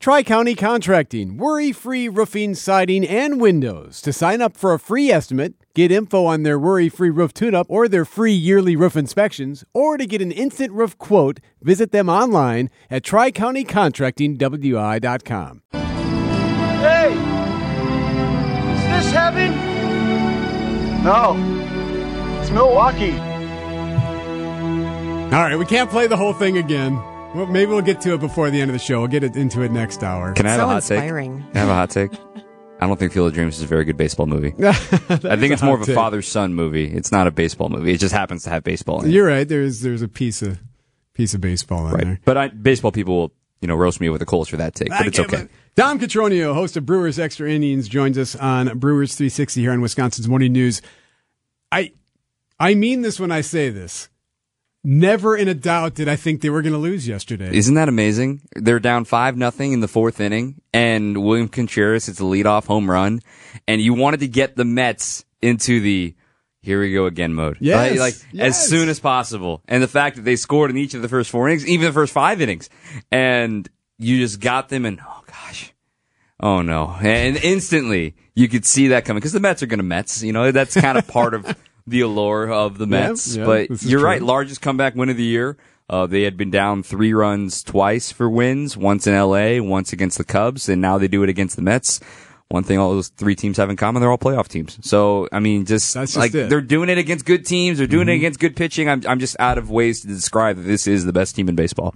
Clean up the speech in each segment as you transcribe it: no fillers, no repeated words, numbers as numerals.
Tri-County Contracting, worry-free roofing, siding, and windows. To sign up for a free estimate, get info on their worry-free roof tune-up or their free yearly roof inspections, or to get an instant roof quote, visit them online at tricountycontractingwi.com. Hey! Is this heaven? No. It's Milwaukee. All right, we can't play the whole thing again. Well, maybe we'll get to it before the end of the show. We'll get into it next hour. Can I have a hot inspiring. take? Can I have a hot take? I don't think Field of Dreams is a very good baseball movie. I think it's more of a father-son movie. It's not a baseball movie. It just happens to have baseball in it. You're right. There's a piece of baseball in there. But baseball people will roast me with the coals for that take, but it's okay. Dom Catronio, host of Brewers Extra Innings, joins us on Brewers 360 here on Wisconsin's Morning News. I mean this when I say this. Never in a doubt did I think they were going to lose yesterday. Isn't that amazing? They're down 5-0 in the fourth inning, and William Contreras hits a leadoff home run, and you wanted to get the Mets into the here we go again mode. Yes, as soon as possible. And the fact that they scored in each of the first 4 innings, even the first 5 innings, and you just got them, and oh gosh, oh no. And instantly you could see that coming, because the Mets are going to Mets. That's kind of part of the allure of the Mets. But you're right, largest comeback win of the year. They had been down 3 runs twice for wins, once in L.A., once against the Cubs, and now they do it against the Mets. One thing all those 3 teams have in common, they're all playoff teams. So, I mean, they're doing it against good teams, they're doing it against good pitching. I'm just out of ways to describe that this is the best team in baseball.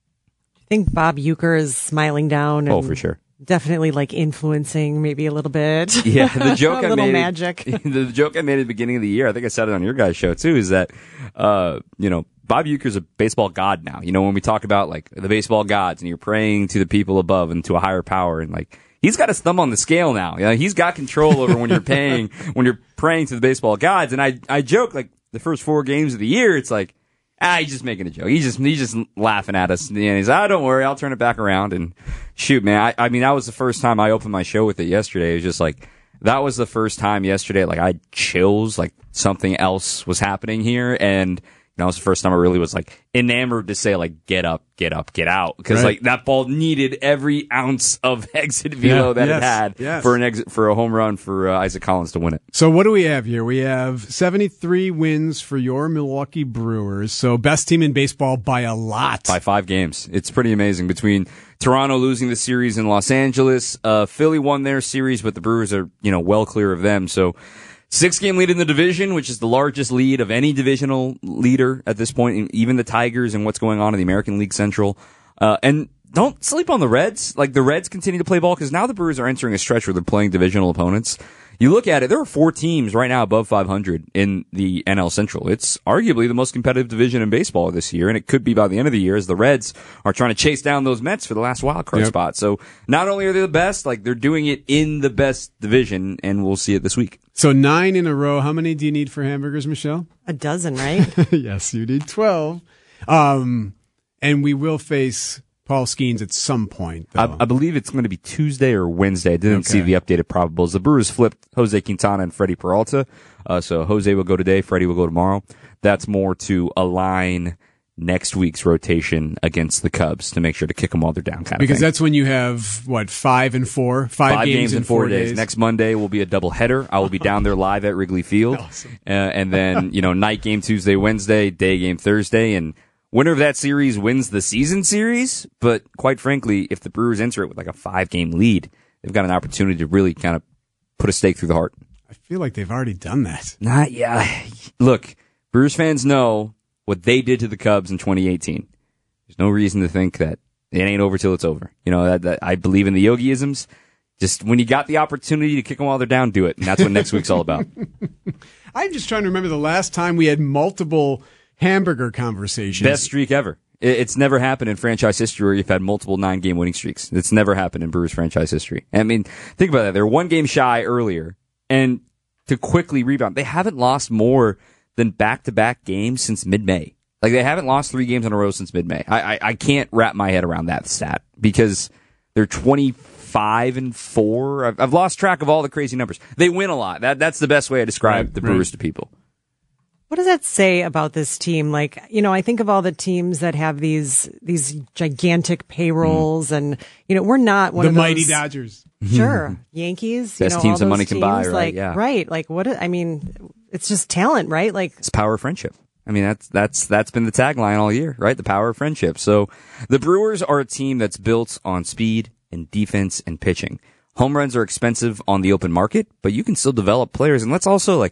I think Bob Uecker is smiling down. And for sure. Definitely influencing maybe a little bit. Yeah, the joke a I little made, magic. The joke I made at the beginning of the year, I think I said it on your guys' show too, is that, Bob Uecker's a baseball god now. When we talk about the baseball gods and you're praying to the people above and to a higher power, and he's got his thumb on the scale now. He's got control over when you're praying to the baseball gods. And I joke the first 4 games of the year, it's he's just making a joke. He's just laughing at us. And he's don't worry, I'll turn it back around. And shoot, man, I mean, that was the first time I opened my show with it yesterday. It was just that was the first time yesterday, I had chills, something else was happening here. And that was the first time I really was enamored to say get up, get up, get out. Because that ball needed every ounce of exit velo it had for an exit, for a home run for Isaac Collins to win it. So what do we have here? We have 73 wins for your Milwaukee Brewers. So best team in baseball by a lot. By 5 games. It's pretty amazing. Between Toronto losing the series in Los Angeles, Philly won their series, but the Brewers are, well clear of them. So 6-game lead in the division, which is the largest lead of any divisional leader at this point, even the Tigers and what's going on in the American League Central. And don't sleep on the Reds. The Reds continue to play ball, because now the Brewers are entering a stretch where they're playing divisional opponents. You look at it, there are 4 teams right now above 500 in the NL Central. It's arguably the most competitive division in baseball this year, and it could be by the end of the year, as the Reds are trying to chase down those Mets for the last wild card spot. So not only are they the best, they're doing it in the best division, and we'll see it this week. So 9 in a row. How many do you need for hamburgers, Michelle? A dozen, right? Yes, you need 12. And we will face Paul Skeens at some point, though. I believe it's going to be Tuesday or Wednesday. I didn't see the updated probables. The Brewers flipped Jose Quintana and Freddie Peralta. So Jose will go today, Freddie will go tomorrow. That's more to align next week's rotation against the Cubs to make sure to kick them while they're down, because that's when you have 5 and 4, 5 games in 4 days. Next Monday will be a doubleheader. I will be down there live at Wrigley Field. Awesome. And then night game Tuesday, Wednesday, day game Thursday, and winner of that series wins the season series. But quite frankly, if the Brewers enter it with a 5-game lead, they've got an opportunity to really kind of put a stake through the heart. I feel like they've already done that. Look, Brewers fans know what they did to the Cubs in 2018. There's no reason to think that it ain't over till it's over. That I believe in the Yogiisms. Just when you got the opportunity to kick them while they're down, do it. And that's what next week's all about. I'm just trying to remember the last time we had multiple hamburger conversations. Best streak ever. It's never happened in franchise history where you've had multiple 9-game winning streaks. It's never happened in Brewers franchise history. I mean, think about that. They're 1 game shy earlier, and to quickly rebound, they haven't lost more than back-to-back games since mid-May. They haven't lost 3 games in a row since mid-May. I can't wrap my head around that stat, because they're 25-4. I've lost track of all the crazy numbers. They win a lot. That's the best way I describe the Brewers to people. What does that say about this team? Like, I think of all the teams that have these gigantic payrolls, and we're not one the of those mighty Dodgers. Sure, Yankees. Best teams all that money those can buy, teams, right? Like, Yeah. right. Like, it's just talent, right? Like, It's power of friendship. I mean, that's been the tagline all year, right? The power of friendship. So the Brewers are a team that's built on speed and defense and pitching. Home runs are expensive on the open market, but you can still develop players. And let's also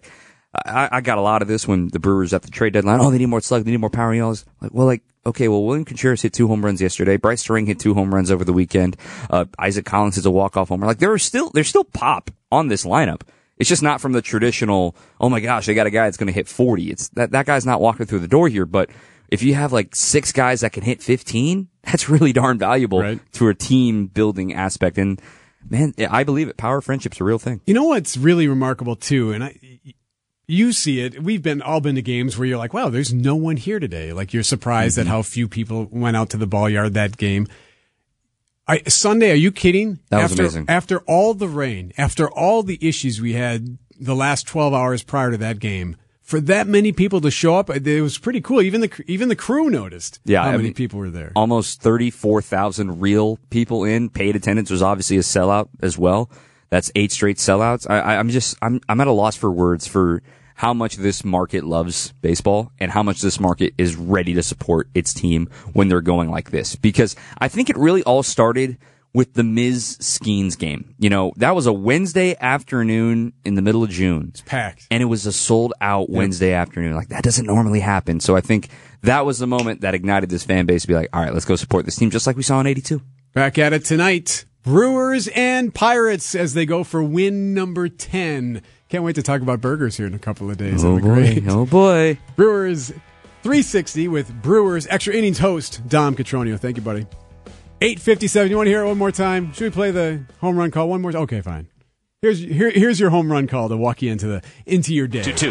I got a lot of this when the Brewers at the trade deadline. Oh, they need more slug. They need more power. Okay, William Contreras hit 2 home runs yesterday. Bryce Sting hit 2 home runs over the weekend. Isaac Collins hits a walk-off homer. Like, there's still pop on this lineup. It's just not from the traditional, oh my gosh, they got a guy that's going to hit 40. It's that guy's not walking through the door here. But if you have 6 guys that can hit 15, that's really darn valuable to a team building aspect. And man, I believe it. Power of friendship's a real thing. You know what's really remarkable too, and you see it. We've all been to games where you're like, wow, there's no one here today. Like, you're surprised at how few people went out to the ball yard that game. Sunday, are you kidding? That was amazing. After all the rain, after all the issues we had the last 12 hours prior to that game, for that many people to show up, it was pretty cool. Even the crew noticed how many people were there. Almost 34,000 real people in. Paid attendance was obviously a sellout as well. That's 8 straight sellouts. I'm at a loss for words for how much this market loves baseball and how much this market is ready to support its team when they're going like this. Because I think it really all started with the Miz Skeens game. That was a Wednesday afternoon in the middle of June. It's packed. And it was a sold out Wednesday afternoon. Like, that doesn't normally happen. So I think that was the moment that ignited this fan base to be like, all right, let's go support this team just like we saw in 82. Back at it tonight. Brewers and Pirates as they go for win number 10. Can't wait to talk about burgers here in a couple of days. Oh, boy. Oh, boy. Brewers 360 with Brewers Extra Innings host Dom Catronio. Thank you, buddy. 8:57. You want to hear it one more time? Should we play the home run call one more time? Okay, fine. Here's your home run call to walk you into your day. 2-2.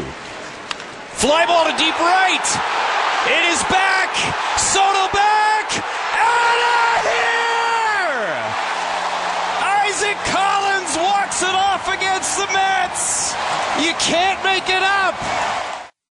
Fly ball to deep right. It is back. Soto back. Out of here. Isaac Collins walks it off against the Mets. You can't make it up.